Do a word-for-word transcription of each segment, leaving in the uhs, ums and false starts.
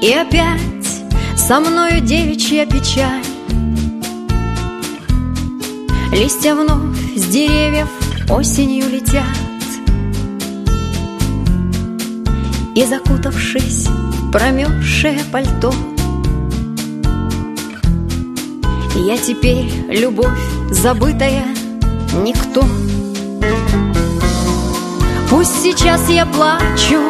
И опять со мною девичья печаль. Листья вновь с деревьев осенью летят, и, закутавшись в промерзшее пальто, я теперь любовь забытая, никто. Пусть сейчас я плачу,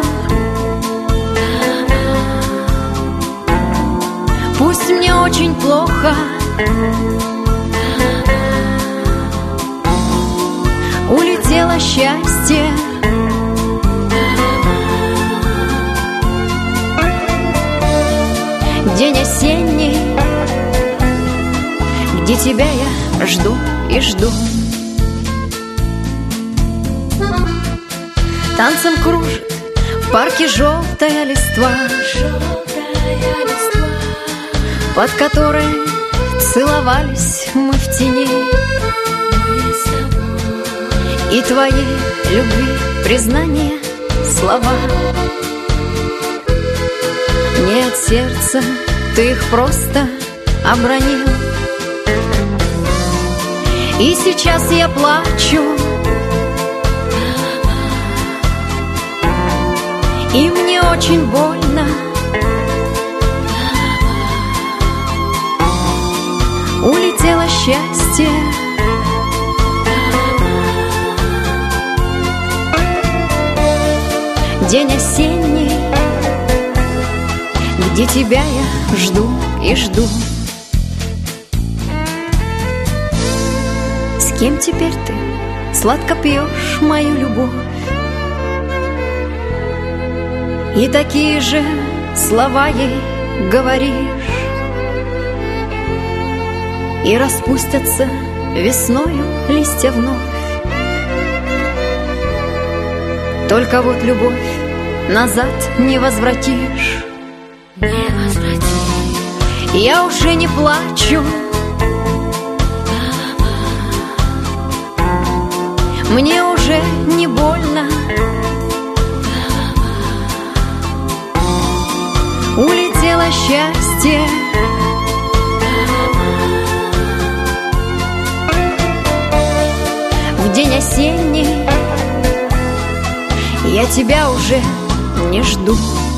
пусть мне очень плохо, улетело счастье. День осенний, где тебя я жду и жду. Танцем кружит в парке желтая листва, под которой целовались мы в тени. И твоей любви признание, слова. Не от сердца, ты их просто обронил. И сейчас я плачу, и мне очень больно. Улетело счастье. День осенний, где тебя я жду и жду. С кем теперь ты сладко пьешь мою любовь? И такие же слова ей говоришь, и распустятся весною листья вновь. Только вот любовь назад не возвратишь. Не возвратишь. Я уже не плачу, мне уже не больно. Улетело счастье. В день осенний я тебя уже не жду.